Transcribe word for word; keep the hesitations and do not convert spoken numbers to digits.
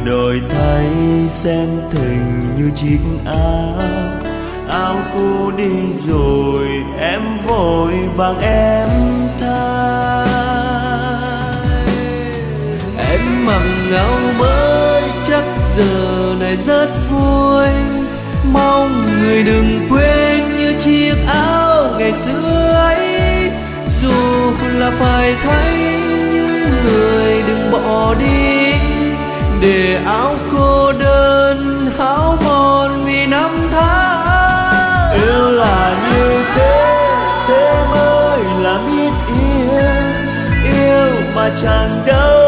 đổi thay xem tình như chiếc áo, áo cũ đi rồi em vội vàng em thay. Em mặc áo mới chắc giờ này rất vui, mong người đừng quên như chiếc áo ngày xưa ấy. Dù là phải thay nhưng người đừng bỏ đi, để áo cô đơn háo mòn vì năm tháng. Yêu là như thế, thế mới là biết yêu, yêu mà chẳng đâu